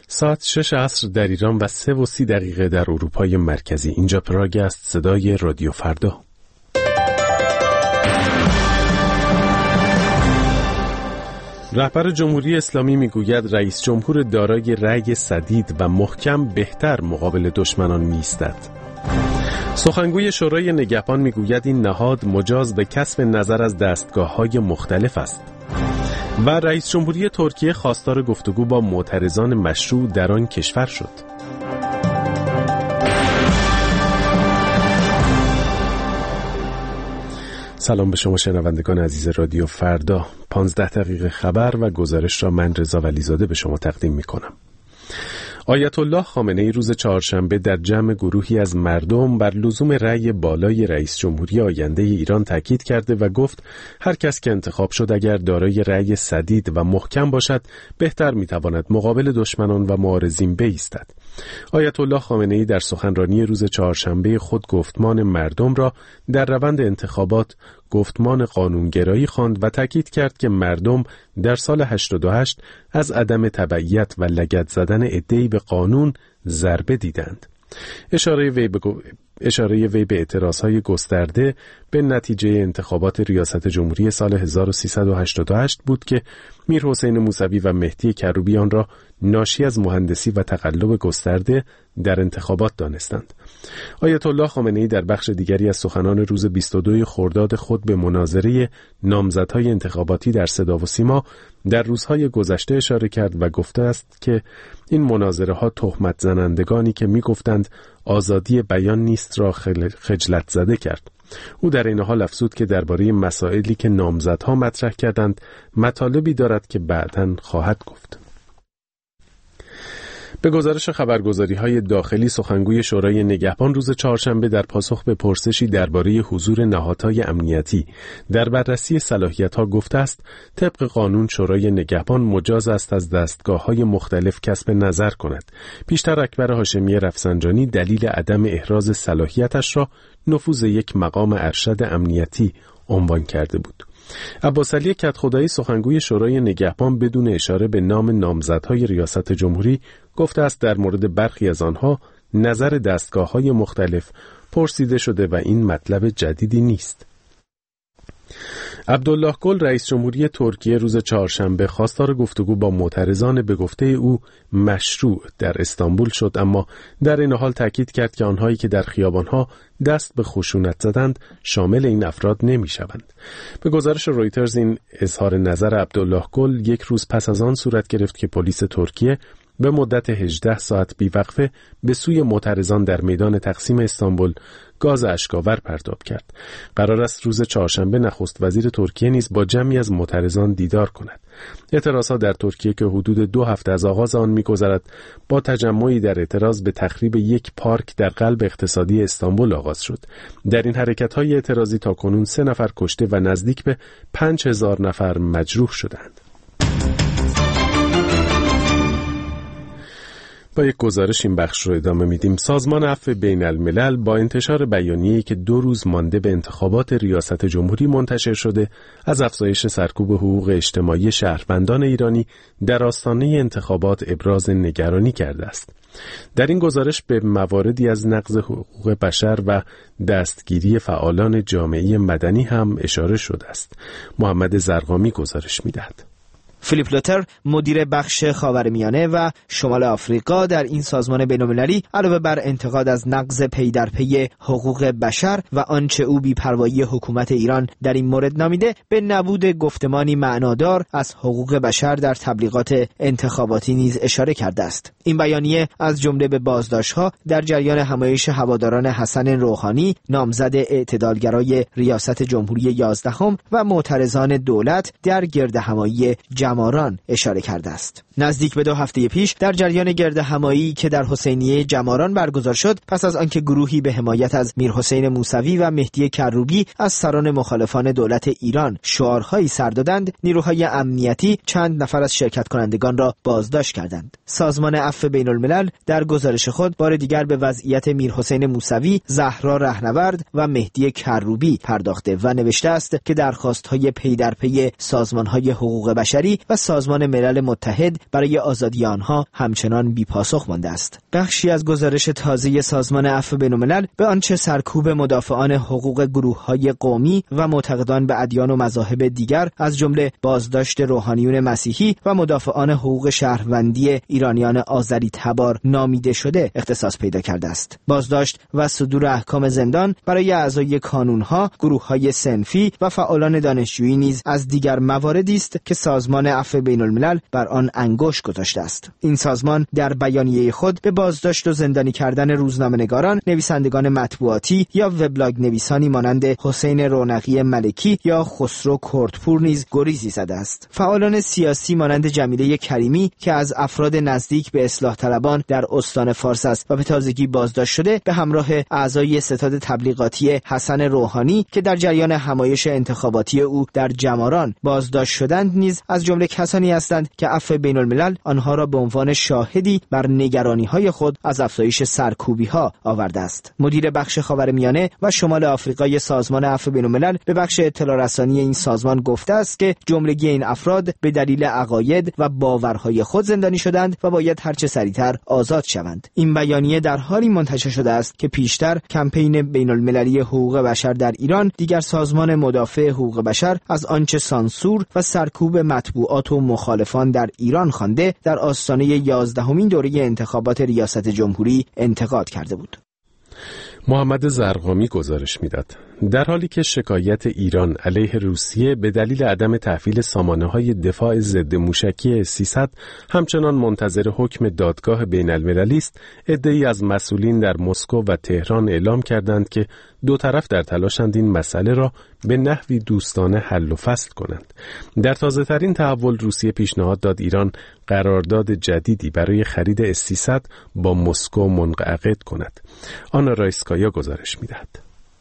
ساعت 6 عصر در ایران و 3:30 در اروپای مرکزی. اینجا پراگ است. صدای رادیو فردا. رهبر جمهوری اسلامی میگوید رئیس جمهور دارای رأی سدید و محکم بهتر مقابل دشمنان می‌ایستد. سخنگوی شورای نگهبان میگوید این نهاد مجاز به کسب نظر از دستگاه‌های مختلف است. و رئیس جمهوری ترکیه خواستار گفتگو با معترضان مشروع در آن کشور شد. سلام به شما شنوندگان عزیز رادیو فردا. 15 دقیقه خبر و گزارش را من رضا ولیزاده به شما تقدیم می کنم. آیت الله خامنه‌ای روز چهارشنبه در جمع گروهی از مردم بر لزوم رأی بالای رئیس جمهوری آینده ایران تاکید کرده و گفت هر کس که انتخاب شد اگر دارای رأی سدید و محکم باشد بهتر می‌تواند مقابل دشمنان و معارضین بایستد. آیت الله خامنه‌ای در سخنرانی روز چهارشنبه خود گفتمان مردم را در روند انتخابات گفتمان قانونگرایی خواند و تاکید کرد که مردم در سال 88 از عدم تبعیت و لگد زدن عده‌ای به قانون ضربه دیدند. اشاره وی به اعتراضهای گسترده به نتیجه انتخابات ریاست جمهوری سال 1388 بود که میرحسین موسوی و مهدی کروبی را ناشی از مهندسی و تقلب گسترده در انتخابات دانستند. آیت الله خامنه‌ای در بخش دیگری از سخنان روز 22 خرداد خود به مناظره نامزدهای انتخاباتی در صدا و سیما در روزهای گذشته اشاره کرد و گفته است که این مناظره ها تهمت زنندگانی که می گفتند آزادی بیان نیست را خجلت زده کرد. او در این حال افزود که درباره مسائلی که نامزدها مطرح کردند مطالبی دارد که بعداً خواهد گفت. به گزارش خبرگزاری‌های داخلی، سخنگوی شورای نگهبان روز چهارشنبه در پاسخ به پرسشی درباره حضور نهادهای امنیتی در بررسی صلاحیت‌ها گفته است طبق قانون شورای نگهبان مجاز است از دستگاه‌های مختلف کسب نظر کند. پیشتر اکبر هاشمی رفسنجانی دلیل عدم احراز صلاحیتش را نفوذ یک مقام ارشد امنیتی عنوان کرده بود. عباسعلی کدخدایی سخنگوی شورای نگهبان بدون اشاره به نام نامزدهای ریاست جمهوری گفته است در مورد برخی از آنها نظر دستگاه‌های مختلف پرسیده شده و این مطلب جدیدی نیست. عبدالله گل رئیس جمهوری ترکیه روز چهارشنبه خواستار گفتگو با معترضان به گفته او مشروع در استانبول شد، اما در این حال تاکید کرد که آنهایی که در خیابانها دست به خشونت زدند شامل این افراد نمی‌شوند. به گزارش رویترز این اظهار نظر عبدالله گل یک روز پس از آن صورت گرفت که پلیس ترکیه به مدت 18 ساعت بیوقفه به سوی معترضان در میدان تقسیم استانبول گاز اشک‌آور پرتاب کرد. قرار است روز چهارشنبه نخست وزیر ترکیه نیز با جمعی از معترضان دیدار کند. اعتراضات در ترکیه که حدود 2 هفته از آغاز آن می‌گذرد با تجمعی در اعتراض به تخریب یک پارک در قلب اقتصادی استانبول آغاز شد. در این حرکت‌های اعتراضی تاکنون 3 نفر کشته و نزدیک به 5000 نفر مجروح شدند. با یک گزارش این بخش رو ادامه میدیم. سازمان عفو بین الملل با انتشار بیانیه‌ای که 2 روز مانده به انتخابات ریاست جمهوری منتشر شده از افزایش سرکوب حقوق اجتماعی شهروندان ایرانی در آستانه انتخابات ابراز نگرانی کرده است. در این گزارش به مواردی از نقض حقوق بشر و دستگیری فعالان جامعه مدنی هم اشاره شده است. محمد زرقامی گزارش می‌دهد. فیلیپ لوتر مدیر بخش خاورمیانه و شمال آفریقا در این سازمان بین‌المللی علاوه بر انتقاد از نقض پی در پی حقوق بشر و آنچه او بی‌پروایی حکومت ایران در این مورد نامیده به نبود گفتمانی معنادار از حقوق بشر در تبلیغات انتخاباتی نیز اشاره کرده است. این بیانیه از جمله به بازداشت‌ها در جریان همایش هواداران حسن روحانی نامزد اعتدالگرای ریاست جمهوری 11 و معترضان دولت در گردهمایی جماران اشاره کرده است. نزدیک به 2 هفته پیش در جریان گردهمایی که در حسینیه جماران برگزار شد، پس از آنکه گروهی به حمایت از میرحسین موسوی و مهدی کروبی از سران مخالفان دولت ایران شعارهایی سر دادند، نیروهای امنیتی چند نفر از شرکت کنندگان را بازداشت کردند. سازمان عفو بین الملل در گزارش خود بار دیگر به وضعیت میرحسین موسوی، زهرا رهنورد و مهدی کروبی پرداخته و نوشته است که درخواست‌های پی در پی سازمان‌های حقوق بشری جمهوری و سازمان ملل متحد برای آزادی آنها همچنان بی‌پاسخ مانده است. بخشی از گزارش تازه سازمان عفو بین‌الملل به آنچه سرکوب مدافعان حقوق گروه‌های قومی و معتقدان به ادیان و مذاهب دیگر از جمله بازداشت روحانیون مسیحی و مدافعان حقوق شهروندی ایرانیان آذری تبار نامیده شده اختصاص پیدا کرده است. بازداشت و صدور احکام زندان برای اعضای کانون‌ها، گروه‌های صنفی و فعالان دانشجویی نیز از دیگر مواردی است که سازمان عفو بین‌الملل بر آن انگشت گذاشته است. این سازمان در بیانیه خود به بازداشت و زندانی کردن روزنامه‌نگاران، نویسندگان مطبوعاتی یا وبلاگ نویسانی مانند حسین رونقی ملکی یا خسرو کردپور نیز گریزی زده است. فعالان سیاسی مانند جمیله کریمی که از افراد نزدیک به اصلاح طلبان در استان فارس است و به تازگی بازداشت شده، به همراه اعضای ستاد تبلیغاتی حسن روحانی که در جریان همایش انتخاباتی او در جماران بازداشت شدند نیز از جمله کسانی هستند که عفو بین‌الملل آنها را به عنوان شاهدی بر نگرانی‌های خود از افزایش سرکوبی‌ها آورده است. مدیر بخش خاورمیانه و شمال آفریقای سازمان عفو بین‌الملل به بخش اطلاع رسانی این سازمان گفته است که جملگی این افراد به دلیل عقاید و باورهای خود زندانی شدند و باید هرچه سریعتر آزاد شوند. این بیانیه در حالی منتشر شده است که پیشتر کمپین بین‌المللی حقوق بشر در ایران دیگر سازمان مدافع حقوق بشر از آنچه سانسور و سرکوب مطبوعات و مخالفان در ایران خوانده در آستانه 11مین دوره انتخابات ریاست جمهوری انتقاد کرده بود. محمد زرقامی گزارش میداد. در حالی که شکایت ایران علیه روسیه به دلیل عدم تحویل سامانه‌های دفاع ضد موشکی S-300 همچنان منتظر حکم دادگاه بین‌المللی است، عده‌ای از مسئولین در مسکو و تهران اعلام کردند که دو طرف در تلاشند این مسئله را به نحوی دوستانه حل و فصل کنند. در تازه‌ترین تحول روسیه پیشنهاد داد ایران قرارداد جدیدی برای خرید S-300 با مسکو منعقد کند. آنا رایسکایا گزارش می‌دهد.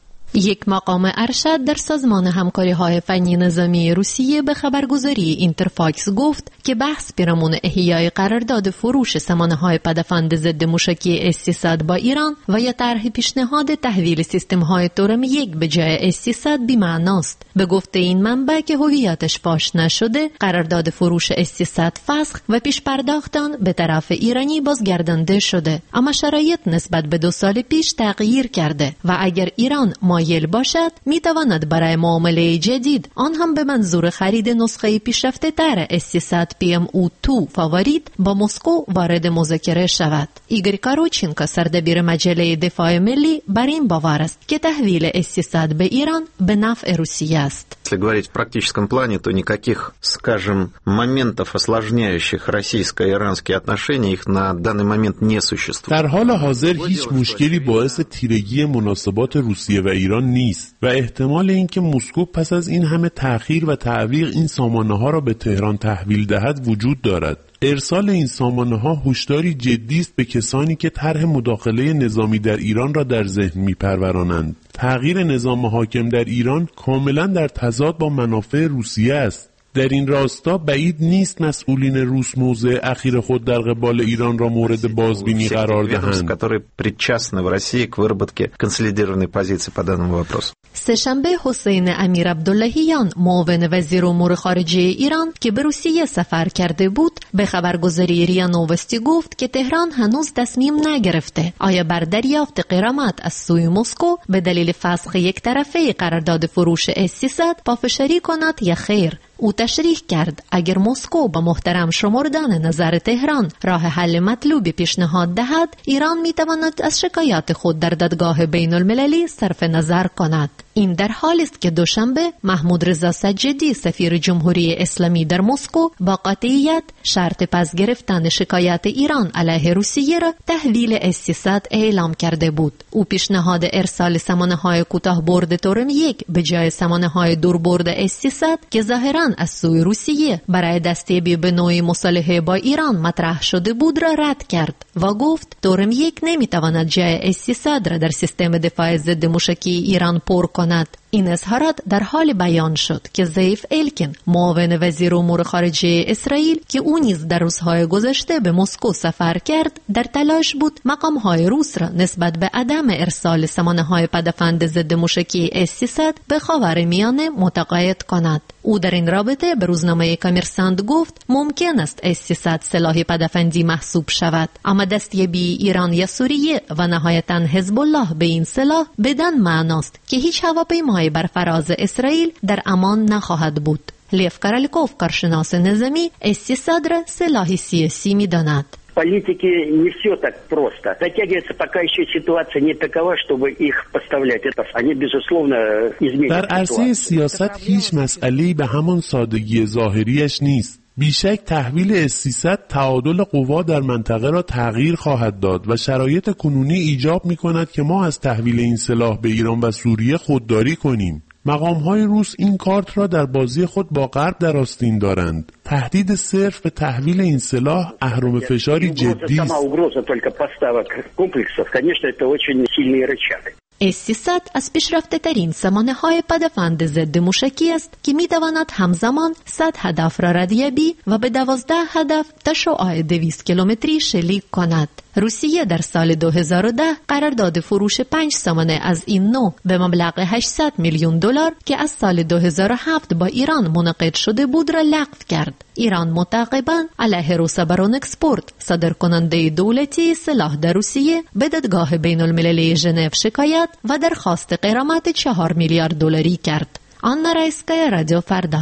یک مقام ارشد در سازمان همکاری‌های فنی نظامی روسیه به خبرگزاری اینترفاکس گفت که بحث پیرامون احیای قرارداد فروش سامانه‌های پدافند ضد موشکی S-300 با ایران و یا طرح پیشنهاد تحویل سیستم‌های تورم 1 به جای S-300 بی‌معناست. به گفته این منبع که هویتش فاش نشده، قرارداد فروش S-300 فسخ و پیش پرداخت آن به طرف ایرانی بازگردانده شده، اما شرایط نسبت به 2 سال پیش تغییر کرده و اگر ایران مایل باشد میتواند برای معامله جدید، آن هم به منظور خرید نسخه پیشرفته تر S-300 PMO-2 فاورید، با مسکو وارد مذاکره شود. ایگور کاروچینکو سردبیر مجله دفاع ملی بر این باور است که تحویل S-300 به ایران به نفع روسیه است. Если говорить в практическом плане, то никаких, скажем, моментов, осложняющих российско-иранские отношения, их на данный момент не существует. در حال حاضر هیچ مشکلی باعث تیرگی مناسبات روسیه و ایران نیست و احتمال اینکه مسکو پس از این همه تأخیر و تعویق این سامانه‌ها را به تهران تحویل دهد وجود دارد. ارسال این سامانه‌ها هشداری جدی است به کسانی که طرح مداخله نظامی در ایران را در ذهن می‌پرورانند. تغییر نظام حاکم در ایران کاملا در تضاد با منافع روسیه است. در این راستا بعید نیست مسئولین روس موضع اخیر خود در قبال ایران را مورد بازبینی قرار دهند. سه‌شنبه حسین امیر عبداللهیان معاون وزیر امور خارجه ایران که به روسیه سفر کرده بود به خبرگزاری ریا نووستی گفت که تهران هنوز تصمیم نگرفته آیا بر دریافت غرامت از سوی مسکو به دلیل فسخ یک طرفه قرارداد فروش S-300 پافشاری کند یا خیر. او تشریح کرد اگر مسکو با محترم شمردن نظر تهران راه حل مطلوبی پیشنهاد دهد، ایران میتواند از شکایات خود در دادگاه بین المللی صرف نظر کند. این در حالی است که دوشنبه محمود رضا سجدی سفیر جمهوری اسلامی در مسکو با قاطعیت شرط پس گرفتن شکایت ایران علیه روسیه را تحویل S-300 اعلام کرده بود. او پیشنهاد ارسال سامانه‌های کوتاه برد تورم 1 به جای سامانه‌های دور برد S-300 که ظاهراً از سوی روسیه برای دستیابی به نوعی مصالحه با ایران مطرح شده بود را رد کرد و گفت تورم 1 نمیتواند جای S-300 را در سیستم دفاع ضد موشکی ایران پر کند. این اظهارات در حال بیان شد که زیف الکین معاون وزیر امور خارجه اسرائیل که او نیز در روزهای گذشته به مسکو سفر کرد در تلاش بود مقام‌های روس را نسبت به عدم ارسال سامانه‌های پدافند ضد موشکی S-300 به خاورمیانه متقاعد کند. او در این رابطه به روزنامه کامرساند گفت ممکن است S-300 سلاح پدافندی محسوب شود، اما دستیابی ایران یا سوریه و نهایتاً حزب الله به این سلاح بدان معناست که هیچ هواپیمایی بر فراز اسرائیل در امان نخواهد بود. لیف کارالکوف، کارشناس نظامی، S-300 را سلاحی سیاسی می‌داند. Политики не все так просто. Затягивается, пока еще ситуация не такова, чтобы их поставлять. Они, безусловно, изменят. در عرصه سیاست هیچ مسئله‌ای به همان سادگی ظاهریش نیست. بیشک تحویل S-300 تعادل قوا در منطقه را تغییر خواهد داد و شرایط کنونی ایجاب می‌کند که ما از تحویل این سلاح به ایران و سوریه خودداری کنیم. مقام‌های روس این کارت را در بازی خود با غرب در آستین دارند. تهدید صرف به تحویل این سلاح اهرم فشاری جدی است. S-300 از پیشرفته ترین سامانه‌های پدافند ضد موشکی است که می‌تواند همزمان 100 هدف را ردیابی و به 12 هدف تا شعاع 200 کیلومتری شلیک کند. روسیه در سال 2010 قرارداد فروش 5 سامانه از این نوع به مبلغ 800 میلیون دلار که از سال 2007 با ایران منعقد شده بود را لغو کرد. ایران متعاقباً علیه روسابرون اکسپورت صادرکننده دولتی سلاح در روسیه به دادگاه بین المللی ژنو شکایت و درخواست غرامت 4 میلیارد دلاری کرد. آنا رایسکایا، رادیو فردا.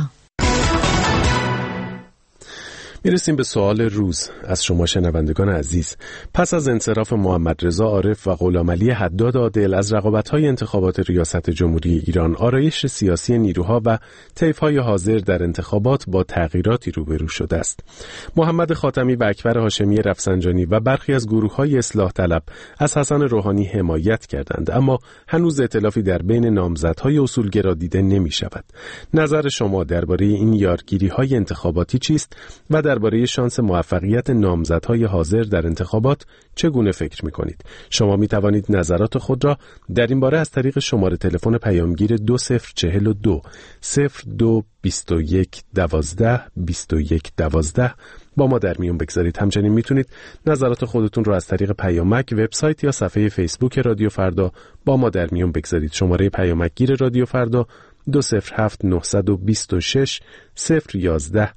میرسیم به سوال روز از شما شنوندگان عزیز. پس از انصراف محمد رضا عارف و غلامعلی حداد عادل از رقابت‌های انتخابات ریاست جمهوری ایران، آرایش سیاسی نیروها و طیف‌های حاضر در انتخابات با تغییراتی روبرو شده است. محمد خاتمی و اکبر هاشمی رفسنجانی و برخی از گروه‌های اصلاح طلب از حسن روحانی حمایت کردند، اما هنوز ائتلافی در بین نامزدهای اصولگرا دیده نمی‌شود. نظر شما درباره این یارگیری‌های انتخاباتی چیست و درباره شانس موفقیت نامزدهای حاضر در انتخابات چگونه فکر می‌کنید؟ شما می‌توانید نظرات خود را در این باره از طریق شماره تلفن پیامگیر 2042 02 21 12 21 12 با ما در میون بگذارید. همچنین میتونید نظرات خودتون رو از طریق پیامک، وبسایت یا صفحه فیسبوک رادیو فردا با ما در میون بگذارید. شماره پیامکگیر رادیو فردا 207 926 011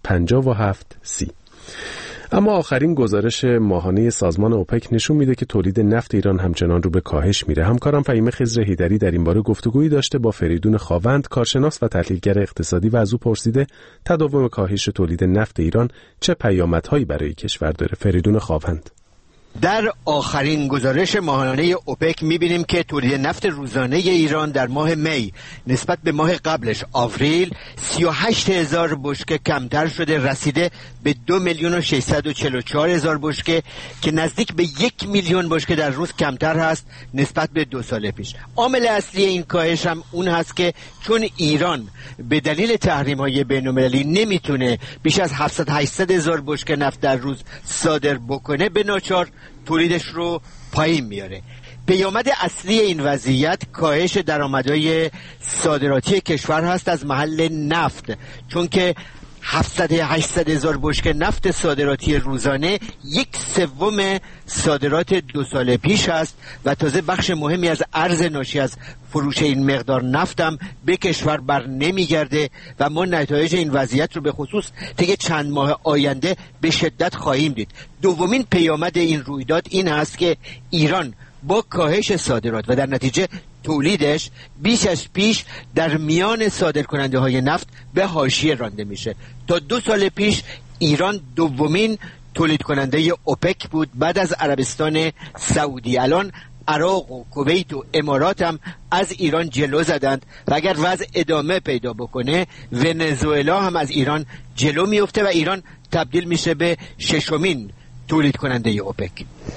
5730. اما آخرین گزارش ماهانه سازمان اوپک نشون میده که تولید نفت ایران همچنان رو به کاهش میره. همکارم فهیمه خضر هیدری در این باره گفتگویی داشته با فریدون خاوند، کارشناس و تحلیلگر اقتصادی، و از او پرسیده تداوم کاهش تولید نفت ایران چه پیامدهایی برای کشور داره. فریدون خاوند: در آخرین گزارش ماهانه اوپک می‌بینیم که تولید نفت روزانه ایران در ماه می نسبت به ماه قبلش آوریل 38,000 بشکه کمتر شده، رسیده به 2,644,000 بشکه که نزدیک به 1,000,000 بشکه در روز کمتر هست نسبت به 2 سال پیش. عامل اصلی این کاهش هم اون هست که چون ایران به دلیل تحریم‌های بین‌المللی نمیتونه بیش از 700-800,000 بشکه نفت در روز صادر بکنه، به ناچار تولیدش رو پایین میاره. پیامد اصلی این وضعیت کاهش درآمدهای صادراتی کشور هست از محل نفت، چون که 700-800,000 بشکه نفت صادراتی روزانه 1/3 صادرات 2 سال پیش است و تازه بخش مهمی از ارز ناشی از فروش این مقدار نفتم به کشور بر نمیگرده و ما نتایج این وضعیت رو به خصوص طی چند ماه آینده به شدت خواهیم دید. دومین پیامد این رویداد این است که ایران با کاهش صادرات و در نتیجه تولیدش بیش از پیش در میان صادرکننده های نفت به حاشیه رانده میشه. تا 2 سال پیش ایران دومین تولید کننده اوپک بود بعد از عربستان سعودی. الان عراق و کویت و امارات هم از ایران جلو زدند و اگر وضع ادامه پیدا بکنه ونزوئلا هم از ایران جلو میفته و ایران تبدیل میشه به 6مین تولید کننده اوپک.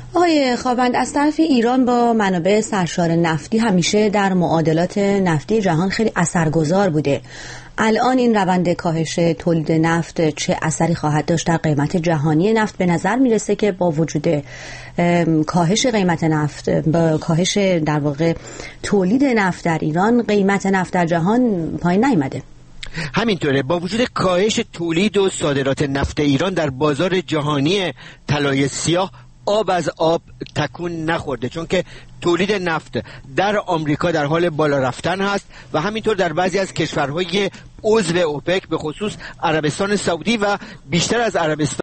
آقای خاوند، از طرف ایران با منابع سرشار نفتی همیشه در معادلات نفتی جهان خیلی اثرگذار بوده. الان این روند کاهش تولید نفت چه اثری خواهد داشت در قیمت جهانی نفت؟ به نظر میرسه که با وجود کاهش قیمت نفت، با کاهش در واقع تولید نفت در ایران، قیمت نفت در جهان پایین نیامده. همینطوره، با وجود کاهش تولید و صادرات نفت ایران در بازار جهانی طلای سیاه آب از آب تکون نخورده، چون که تولید نفت در آمریکا در حال بالا رفتن هست و همینطور در بعضی از کشورهای عضو اوپک، به خصوص عربستان سعودی و بیشتر از عربستان